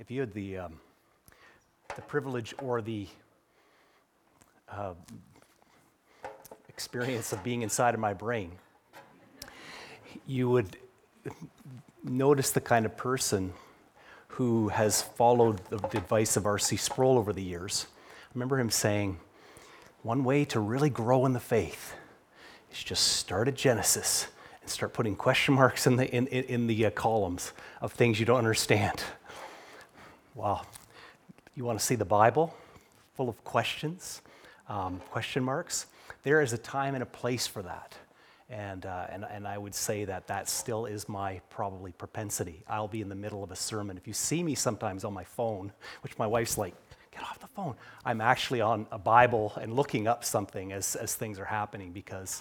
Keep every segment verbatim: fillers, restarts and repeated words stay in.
If you had the um, the privilege or the uh, experience of being inside of my brain, you would notice the kind of person who has followed the advice of R C Sproul over the years. I remember him saying, one way to really grow in the faith is just start at Genesis and start putting question marks in the in, in, in the uh, columns of things you don't understand. Wow. You want to see the Bible full of questions, um, question marks? There is a time and a place for that. And, uh, and, and I would say that that still is my probably propensity. I'll be in the middle of a sermon. If you see me sometimes on my phone, which my wife's like, get off the phone, I'm actually on a Bible and looking up something as, as things are happening, because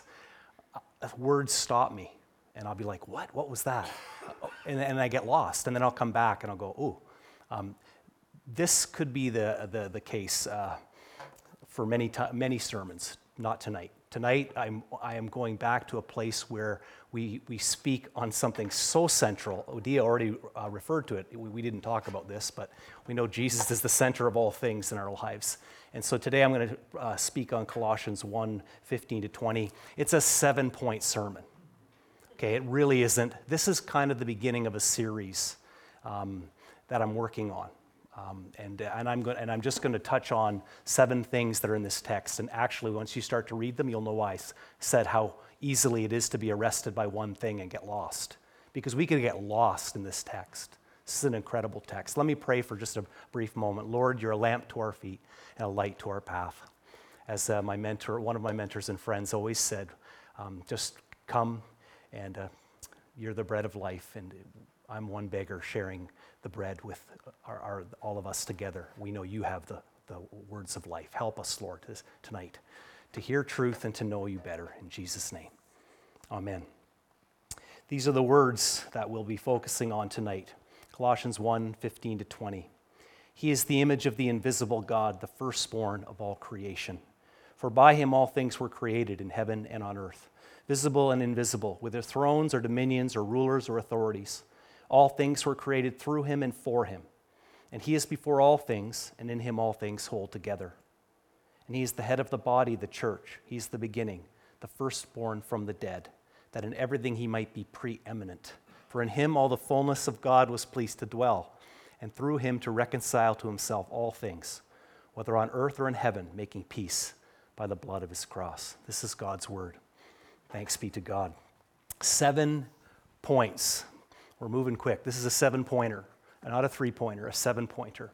words stop me. And I'll be like, what? What was that? And, and I get lost. And then I'll come back and I'll go, ooh. Um, this could be the, the, the case uh, for many, t- many sermons, not tonight. Tonight, I'm, I am going back to a place where we, we speak on something so central. Odia already uh, referred to it. We, we didn't talk about this, but we know Jesus is the center of all things in our lives. And so today I'm going to uh, speak on Colossians one, fifteen to twenty. It's a seven-point sermon. Okay, it really isn't. This is kind of the beginning of a series um, that I'm working on. Um, and and I'm going and I'm just going to touch on seven things that are in this text. And actually, once you start to read them, you'll know why I said how easily it is to be arrested by one thing and get lost. Because we could get lost in this text. This is an incredible text. Let me pray for just a brief moment. Lord, you're a lamp to our feet and a light to our path. As uh, my mentor, one of my mentors and friends always said, um, just come and uh, you're the bread of life, and I'm one beggar sharing the bread with our, our, all of us together. We know you have the, the words of life. Help us, Lord, this, tonight to hear truth and to know you better. In Jesus' name, amen. These are the words that we'll be focusing on tonight. Colossians one, fifteen to twenty. He is the image of the invisible God, the firstborn of all creation. For by him all things were created in heaven and on earth, visible and invisible, whether thrones or dominions or rulers or authorities. All things were created through him and for him. And he is before all things, and in him all things hold together. And he is the head of the body, the church. He is the beginning, the firstborn from the dead, that in everything he might be preeminent. For in him all the fullness of God was pleased to dwell, and through him to reconcile to himself all things, whether on earth or in heaven, making peace by the blood of his cross. This is God's word. Thanks be to God. Seven points. We're moving quick. This is a seven-pointer, not a three-pointer, a seven-pointer.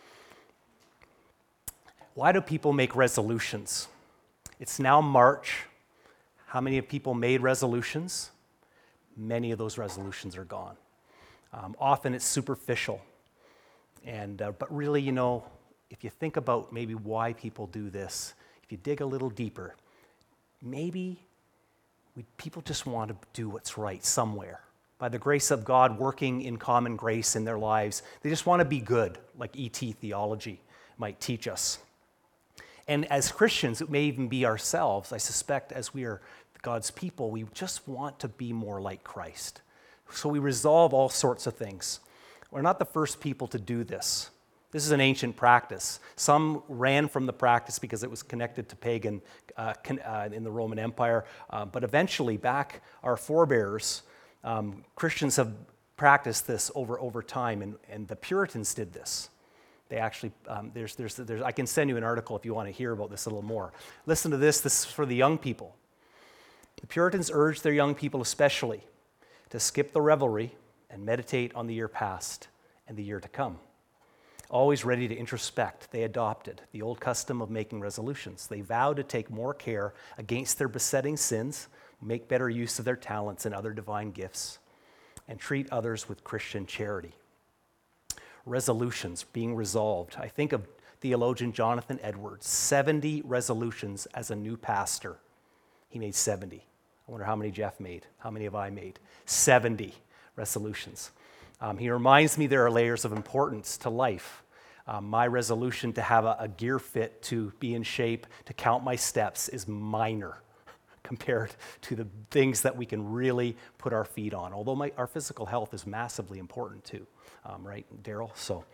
Why do people make resolutions? It's now March. How many of people made resolutions? Many of those resolutions are gone. Um, often it's superficial. And uh, but really, you know, if you think about maybe why people do this, if you dig a little deeper, maybe we, people just want to do what's right somewhere. By the grace of God working in common grace in their lives. They just want to be good, like E T theology might teach us. And as Christians, it may even be ourselves, I suspect, as we are God's people, we just want to be more like Christ. So we resolve all sorts of things. We're not the first people to do this. This is an ancient practice. Some ran from the practice because it was connected to pagan uh, uh, in the Roman Empire. Uh, but eventually, back our forebears, Um, Christians have practiced this over, over time, and, and the Puritans did this. They actually, um, there's, there's, there's, I can send you an article if you want to hear about this a little more. Listen to this, this is for the young people. The Puritans urged their young people especially to skip the revelry and meditate on the year past and the year to come. Always ready to introspect, they adopted the old custom of making resolutions. They vowed to take more care against their besetting sins, make better use of their talents and other divine gifts, and treat others with Christian charity. Resolutions, being resolved. I think of theologian Jonathan Edwards, seventy resolutions as a new pastor. He made seventy. I wonder how many Jeff made. How many have I made? seventy resolutions. Um, he reminds me there are layers of importance to life. Um, my resolution to have a, a gear fit, to be in shape, to count my steps is minor compared to the things that we can really put our feet on. Although my, our physical health is massively important too, um, right, Daryl? So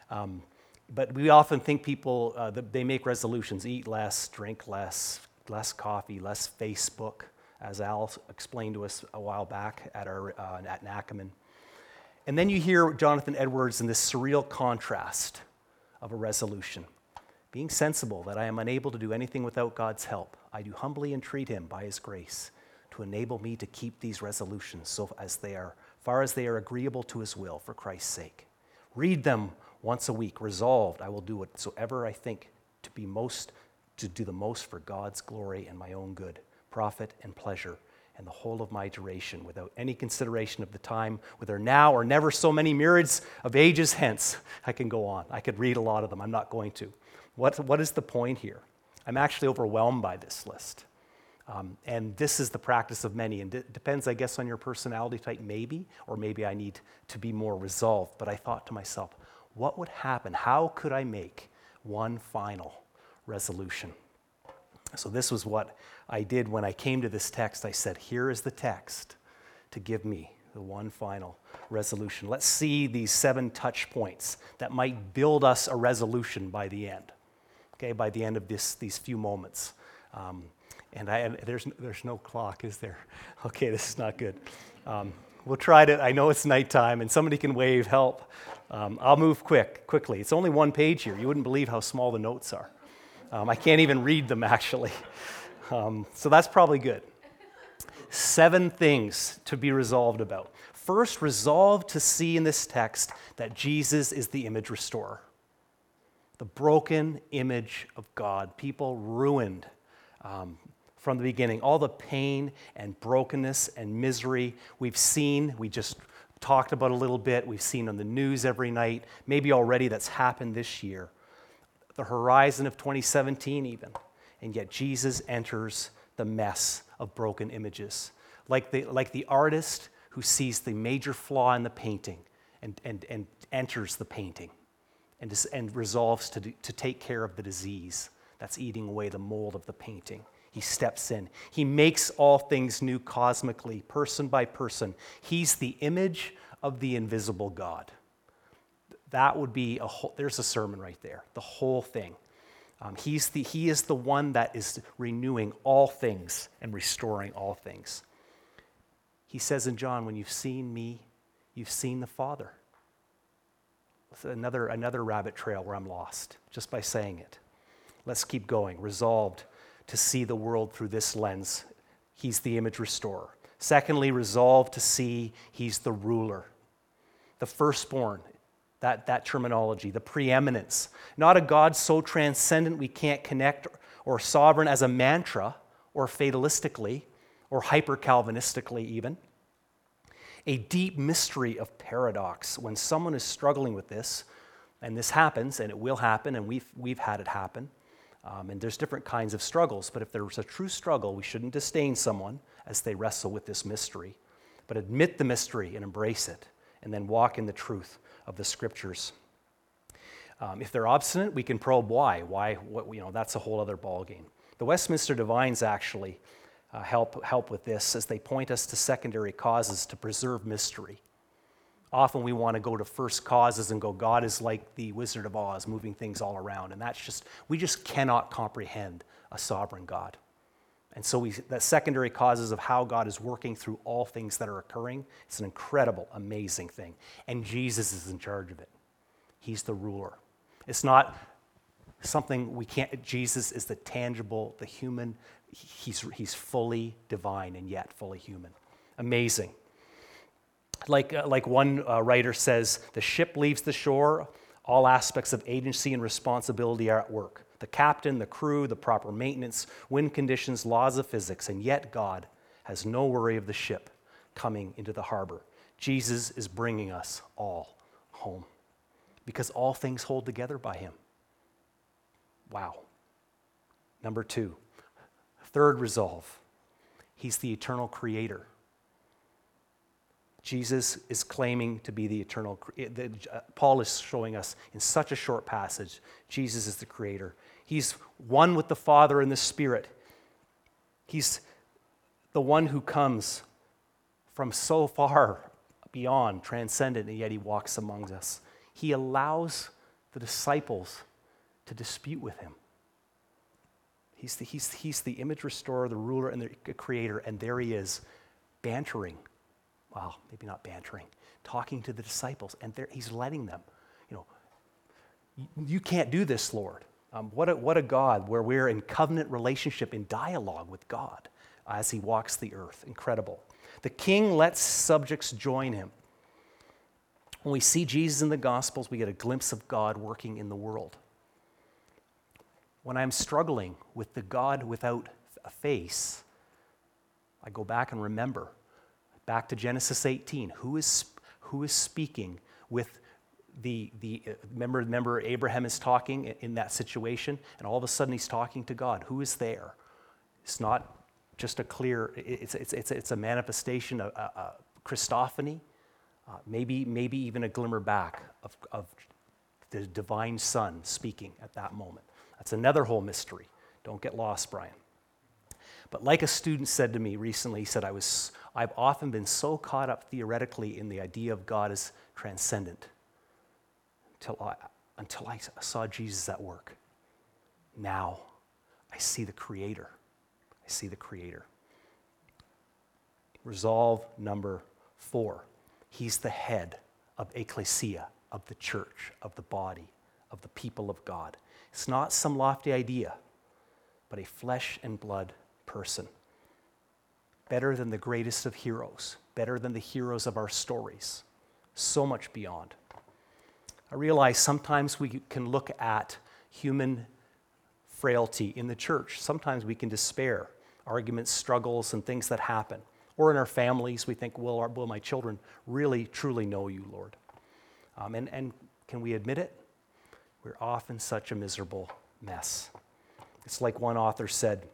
Um, but we often think people, uh, that they make resolutions, eat less, drink less, less coffee, less Facebook, as Al explained to us a while back at, our, uh, at Nackaman. And then you hear Jonathan Edwards in this surreal contrast of a resolution. Being sensible that I am unable to do anything without God's help, I do humbly entreat him by his grace to enable me to keep these resolutions so as they are, far as they are agreeable to his will for Christ's sake. Read them once a week, resolved I will do whatsoever I think to be most, to do the most for God's glory and my own good, profit and pleasure, and the whole of my duration, without any consideration of the time, whether now or never so many myriads of ages hence. I can go on. I could read a lot of them. I'm not going to. What, what is the point here? I'm actually overwhelmed by this list. Um, and this is the practice of many. And it depends, I guess, on your personality type, maybe, or maybe I need to be more resolved. But I thought to myself, what would happen? How could I make one final resolution? So this was what I did when I came to this text. I said, here is the text to give me the one final resolution. Let's see these seven touch points that might build us a resolution by the end, okay, by the end of this, these few moments. Um, and I, and there's, there's no clock, is there? Okay, this is not good. Um, we'll try to, I know it's nighttime and somebody can wave help. Um, I'll move quick, quickly. It's only one page here. You wouldn't believe how small the notes are. Um, I can't even read them, actually. Um, so that's probably good. Seven things to be resolved about. First, resolve to see in this text that Jesus is the image restorer. The broken image of God. People ruined um, from the beginning. All the pain and brokenness and misery we've seen, we just talked about a little bit, we've seen on the news every night, maybe already that's happened this year. The horizon of twenty seventeen even, and yet Jesus enters the mess of broken images. Like the, like the artist who sees the major flaw in the painting and, and, and enters the painting and, dis, and resolves to, do, to take care of the disease that's eating away the mold of the painting. He steps in. He makes all things new cosmically, person by person. He's the image of the invisible God. That would be a whole, there's a sermon right there, the whole thing. Um, he's the, he is the one that is renewing all things and restoring all things. He says in John, when you've seen me, you've seen the Father. It's another, another rabbit trail where I'm lost just by saying it. Let's keep going, resolved to see the world through this lens. He's the image restorer. Secondly, resolved to see he's the ruler, the firstborn. That, that terminology, the preeminence. Not a God so transcendent we can't connect, or sovereign as a mantra, or fatalistically, or hyper-Calvinistically even. A deep mystery of paradox. When someone is struggling with this, and this happens, and it will happen, and we've, we've had it happen, um, and there's different kinds of struggles, but if there's a true struggle, we shouldn't disdain someone as they wrestle with this mystery, but admit the mystery and embrace it, and then walk in the truth of the scriptures. Um, if they're obstinate, we can probe why. Why? What, you know, that's a whole other ballgame. The Westminster Divines actually uh, help help with this as they point us to secondary causes to preserve mystery. Often we want to go to first causes and go, God is like the Wizard of Oz, moving things all around, and that's just we just cannot comprehend a sovereign God. And so we, that secondary causes of how God is working through all things that are occurring, it's an incredible, amazing thing. And Jesus is in charge of it. He's the ruler. It's not something we can't, Jesus is the tangible, the human. He's, he's fully divine and yet fully human. Amazing. Like, uh, like one uh, writer says, the ship leaves the shore, all aspects of agency and responsibility are at work. The captain, the crew, the proper maintenance, wind conditions, laws of physics, and yet God has no worry of the ship coming into the harbor. Jesus is bringing us all home because all things hold together by him. Wow. Number two, third resolve. He's the eternal creator. Jesus is claiming to be the eternal, Paul is showing us in such a short passage, Jesus is the creator. He's one with the Father and the Spirit. He's the one who comes from so far beyond, transcendent, and yet he walks among us. He allows the disciples to dispute with him. He's the, he's, he's the image restorer, the ruler, and the creator, and there he is, bantering. Well, maybe not bantering, talking to the disciples, and there, he's letting them, you know, you, you can't do this, Lord. Um, what, a, what a God where we're in covenant relationship, in dialogue with God as he walks the earth. Incredible. The king lets subjects join him. When we see Jesus in the Gospels, we get a glimpse of God working in the world. When I'm struggling with the God without a face, I go back and remember, back to Genesis eighteen, who is, who is speaking with the, the remember, remember Abraham is talking in that situation, and all of a sudden he's talking to God. Who is there? It's not just a clear, it's, it's, it's, it's a manifestation, a, a, a Christophany, uh, maybe, maybe even a glimmer back of, of the divine Son speaking at that moment. That's another whole mystery. Don't get lost, Brian. But like a student said to me recently, he said, I was, I've often been so caught up theoretically in the idea of God as transcendent until I, until I saw Jesus at work. Now I see the Creator. I see the Creator. Resolve number four. He's the head of ecclesia, of the church, of the body, of the people of God. It's not some lofty idea, but a flesh and blood person. Better than the greatest of heroes, better than the heroes of our stories, so much beyond. I realize sometimes we can look at human frailty in the church. Sometimes we can despair, arguments, struggles, and things that happen. Or in our families, we think, will, our, will my children really, truly know you, Lord? Um, and, and can we admit it? We're often such a miserable mess. It's like one author said,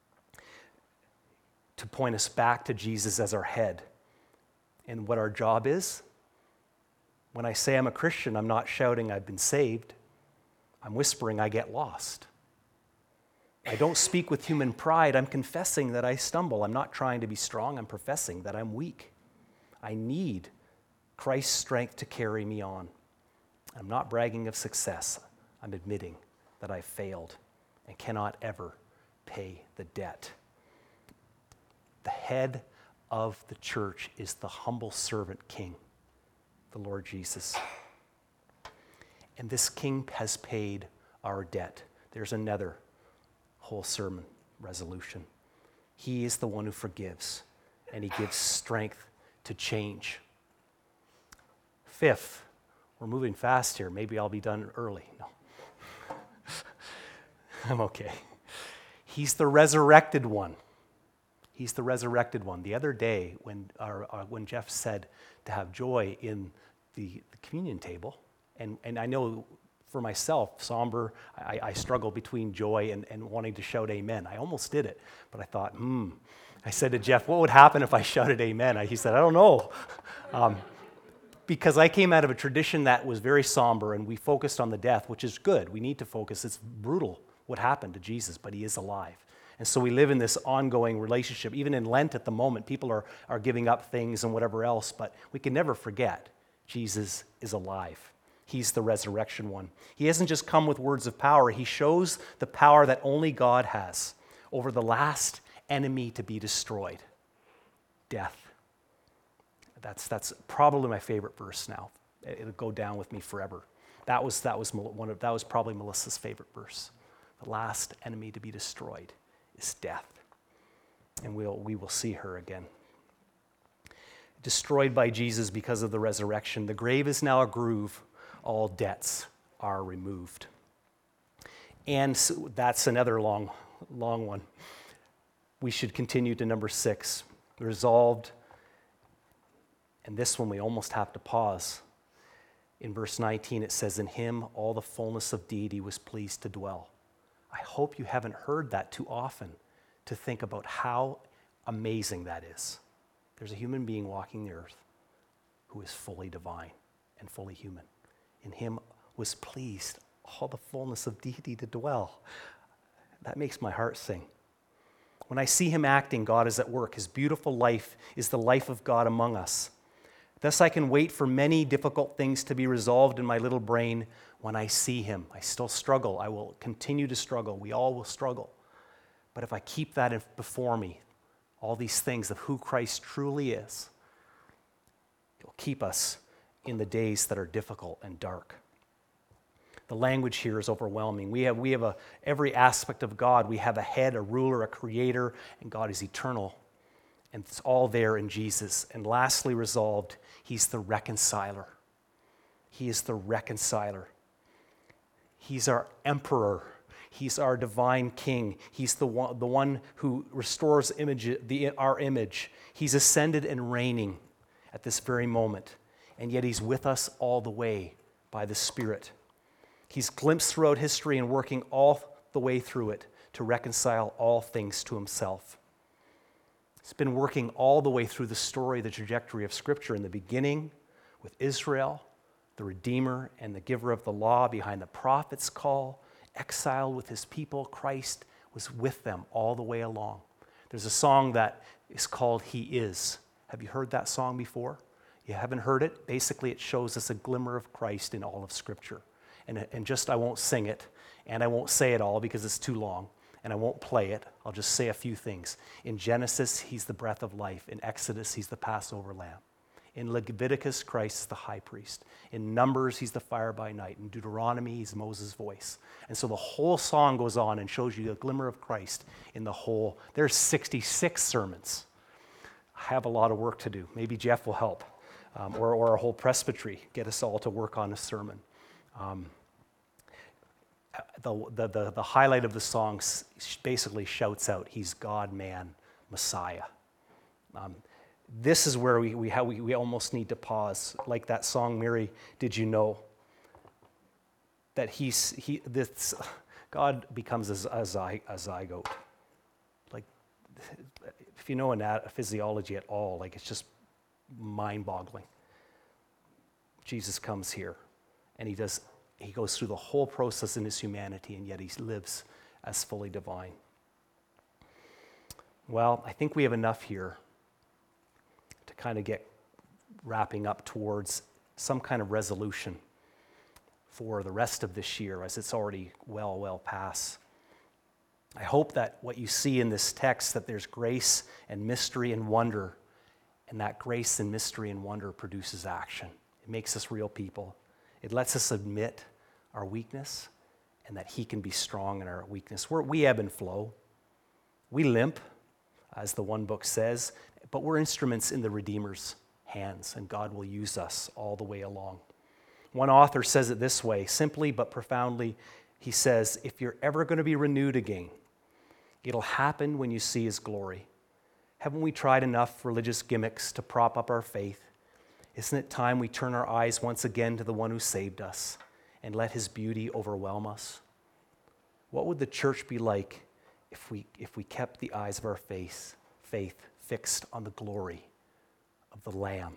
to point us back to Jesus as our head. And what our job is? When I say I'm a Christian, I'm not shouting I've been saved. I'm whispering I get lost. I don't speak with human pride. I'm confessing that I stumble. I'm not trying to be strong. I'm professing that I'm weak. I need Christ's strength to carry me on. I'm not bragging of success. I'm admitting that I failed and cannot ever pay the debt. The head of the church is the humble servant king, the Lord Jesus. And this king has paid our debt. There's another whole sermon resolution. He is the one who forgives, and he gives strength to change. Fifth, we're moving fast here. Maybe I'll be done early. No. I'm okay. He's the resurrected one. He's the resurrected one. The other day, when our, uh, when Jeff said to have joy in the, the communion table, and, and I know for myself, somber, I, I struggle between joy and, and wanting to shout amen. I almost did it, but I thought, hmm. I said to Jeff, what would happen if I shouted amen? I, he said, I don't know. Um, because I came out of a tradition that was very somber, and we focused on the death, which is good. We need to focus. It's brutal what happened to Jesus, but he is alive. And so we live in this ongoing relationship. Even in Lent at the moment, people are, are giving up things and whatever else, but we can never forget Jesus is alive. He's the resurrection one. He hasn't just come with words of power. He shows the power that only God has over the last enemy to be destroyed, death. That's, that's probably my favorite verse now. It'll go down with me forever. That was, that was, one of, that was probably Melissa's favorite verse. The last enemy to be destroyed is death. And we'll, we will see her again. Destroyed by Jesus because of the resurrection. The grave is now a groove. All debts are removed. And so that's another long, long one. We should continue to number six. Resolved. And this one we almost have to pause. In verse nineteen, it says, in him all the fullness of deity was pleased to dwell. I hope you haven't heard that too often to think about how amazing that is. There's a human being walking the earth who is fully divine and fully human. In him was pleased all the fullness of deity to dwell. That makes my heart sing. When I see him acting, God is at work. His beautiful life is the life of God among us. Thus I can wait for many difficult things to be resolved in my little brain when I see him. I still struggle. I will continue to struggle. We all will struggle. But if I keep that before me, all these things of who Christ truly is, it will keep us in the days that are difficult and dark. The language here is overwhelming. We have, we have a, every aspect of God. We have a head, a ruler, a creator, and God is eternal. And it's all there in Jesus. And lastly, resolved, he's the reconciler. He is the reconciler. He's our emperor. He's our divine king. He's the one, the one who restores image, the, our image. He's ascended and reigning at this very moment. And yet he's with us all the way by the Spirit. He's glimpsed throughout history and working all the way through it to reconcile all things to himself. It's been working all the way through the story, the trajectory of Scripture, in the beginning with Israel, the Redeemer and the giver of the law behind the prophet's call, exiled with his people. Christ was with them all the way along. There's a song that is called He Is. Have you heard that song before? You haven't heard it? Basically, it shows us a glimmer of Christ in all of Scripture. And, and just, I won't sing it, and I won't say it all because it's too long. And I won't play it. I'll just say a few things. In Genesis, he's the breath of life. In Exodus, he's the Passover lamb. In Leviticus, Christ is the high priest. In Numbers, he's the fire by night. In Deuteronomy, he's Moses' voice. And so the whole song goes on and shows you the glimmer of Christ in the whole. There's sixty-six sermons. I have a lot of work to do. Maybe Jeff will help, um, or, or a whole presbytery, get us all to work on a sermon. Um, The, the, the, the highlight of the song basically shouts out, he's God, man, Messiah. Um, this is where we, we, how we, we almost need to pause. Like that song, Mary, Did You Know? That he's, he, this, God becomes a, a, zy, a zygote. Like, if you know anat- physiology at all, like it's just mind-boggling. Jesus comes here, and he does He goes through the whole process in his humanity, and yet he lives as fully divine. Well, I think we have enough here to kind of get wrapping up towards some kind of resolution for the rest of this year, as it's already well, well past. I hope that what you see in this text, that there's grace and mystery and wonder, and that grace and mystery and wonder produces action. It makes us real people. It lets us admit our weakness and that he can be strong in our weakness. We're, we ebb and flow. We limp, as the one book says, but we're instruments in the Redeemer's hands, and God will use us all the way along. One author says it this way, simply but profoundly. He says, if you're ever going to be renewed again, it'll happen when you see his glory. Haven't we tried enough religious gimmicks to prop up our faith? Isn't it time we turn our eyes once again to the one who saved us and let his beauty overwhelm us? What would the church be like if we, if we kept the eyes of our faith, faith fixed on the glory of the Lamb?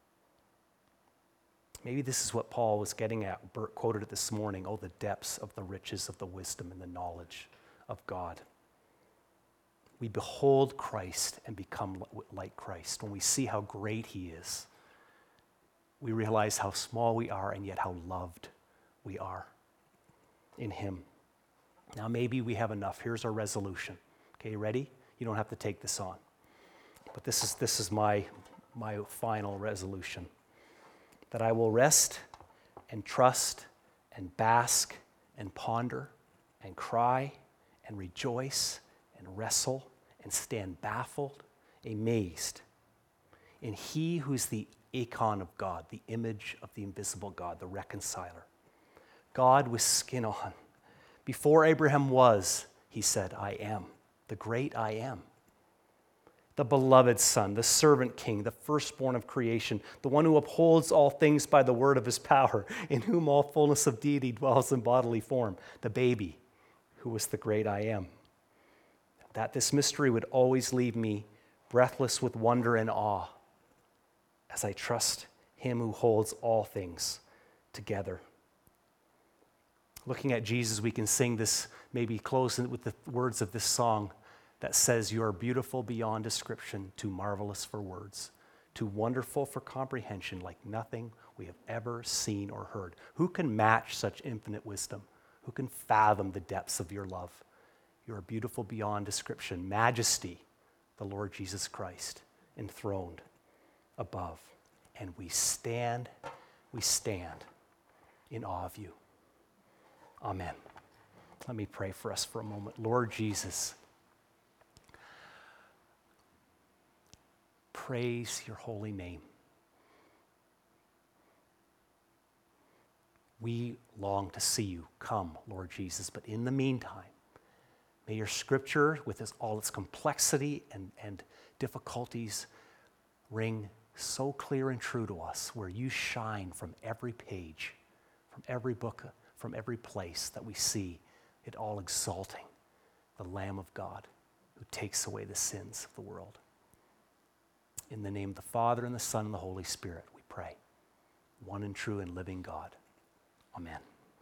Maybe this is what Paul was getting at. Bert quoted it this morning. Oh, the depths of the riches of the wisdom and the knowledge of God. We behold Christ and become like Christ. When we see how great he is, we realize how small we are and yet how loved we are in him. Now maybe we have enough. Here's our resolution. Okay, you ready? You don't have to take this on. But this is this is my my final resolution. That I will rest and trust and bask and ponder and cry and rejoice and wrestle and stand baffled, amazed in he who's the icon of God, the image of the invisible God, the reconciler. God with skin on. Before Abraham was, he said, I am, the great I am. The beloved Son, the servant king, the firstborn of creation, the one who upholds all things by the word of his power, in whom all fullness of deity dwells in bodily form, the baby who was the great I am. That this mystery would always leave me breathless with wonder and awe as I trust him who holds all things together. Looking at Jesus, we can sing this, maybe close with the words of this song that says, you are beautiful beyond description, too marvelous for words, too wonderful for comprehension, like nothing we have ever seen or heard. Who can match such infinite wisdom? Who can fathom the depths of your love? You are beautiful beyond description. Majesty, the Lord Jesus Christ, enthroned above. And we stand, we stand in awe of you. Amen. Let me pray for us for a moment. Lord Jesus, praise your holy name. We long to see you come, Lord Jesus, but in the meantime, may your scripture, with its, all its complexity and, and difficulties, ring so clear and true to us, where you shine from every page, from every book, from every place that we see, it all exalting the Lamb of God who takes away the sins of the world. In the name of the Father, and the Son, and the Holy Spirit, we pray. One and true and living God. Amen.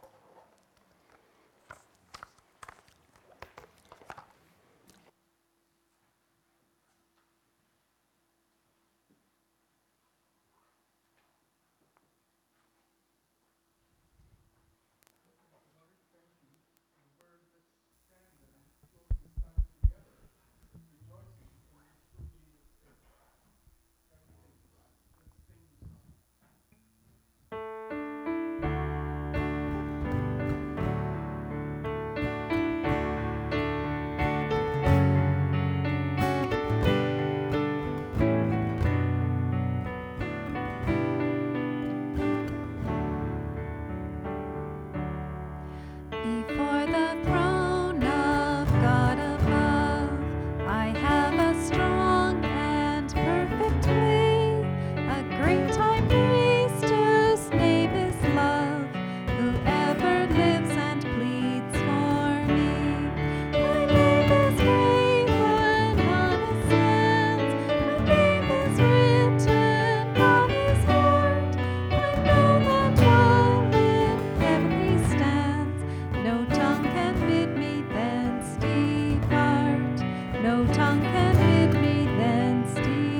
Before the throne of God above, I have a strong and perfect plea, a great high priest whose name is love, who ever lives and pleads for me. My name is graven on his hands, my name is written on his heart. I know that while in heaven he stands, no tongue can bid me thence depart. No tongue can bid me thence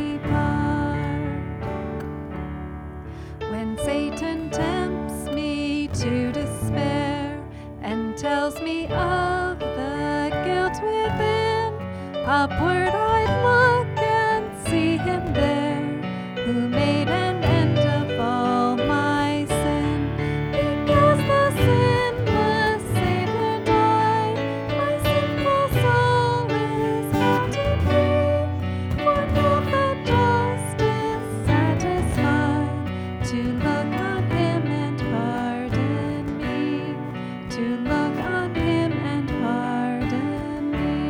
depart. When Satan tempts me to despair and tells me of the guilt within, upward I look and see him there, who made an end of all my sin. Because the sinless Savior died, my sinful soul is mounted free. For now the just is satisfied to look on him and pardon me, to look on him and pardon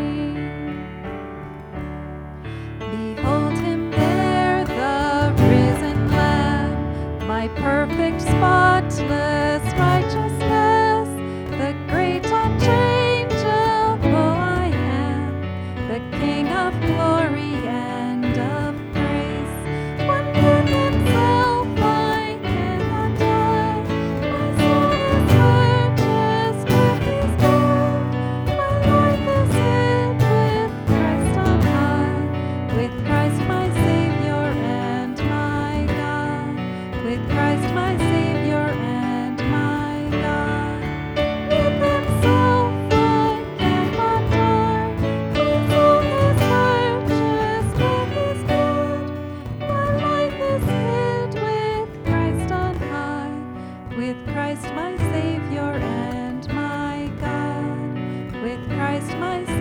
me. Behold him there, the risen Lamb, my perfect, spotless righteousness, the great unchangeable I am, the King of glory and of grace. One with himself I cannot die, my soul is purchased with his blood, my life is hid with Christ on high, with Christ my Savior and my God, with Christ my Savior and my God. With himself I cannot die, my soul is purchased with his blood, my life is hid with Christ on high, with Christ my Savior and my God, with Christ my